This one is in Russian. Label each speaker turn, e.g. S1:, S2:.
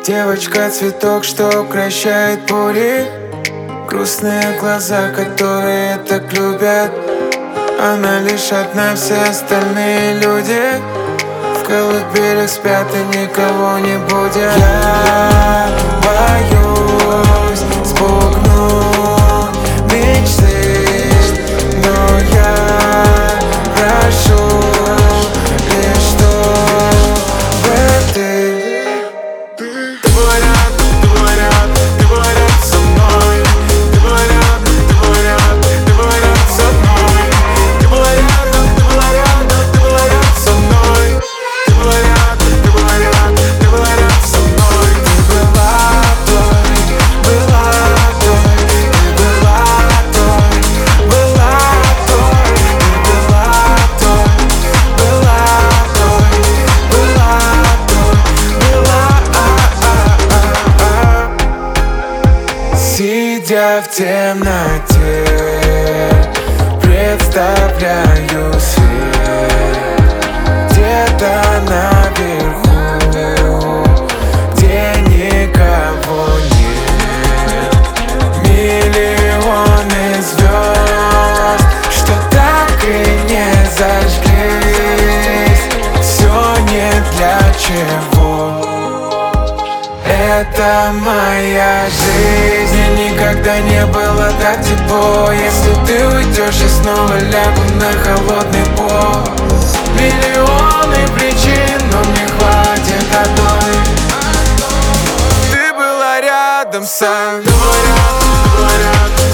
S1: Девочка-цветок, что укращает пули. Грустные глаза, которые так любят. Она лишь одна, все остальные люди в колыбелях спят и никого не будет. Я боюсь спугнуть мечты, но я прошу лишь, чтобы ты была рядом, ты была рядом, ты была рядом со мной. Ты была рядом, ты была рядом, ты была рядом со мной. Ты была рядом, ты была рядом, ты была рядом со мной. Ты была рядом, ты была рядом, ты была рядом со мной. Ты была той, была той, ты была той, была той, ты была той, была той, была той, была. Сидя в темноте, представляю свет где-то наверху, где никого нет. Миллионы звезд, что так и не зажглись. Все не для чего. Это моя жизнь. Мне никогда не было так тепло. Если ты уйдешь, я снова лягу на холодный пол. Миллионы причин, но мне хватит одной. Ты была рядом со мной. Ты была рядом, ты была рядом.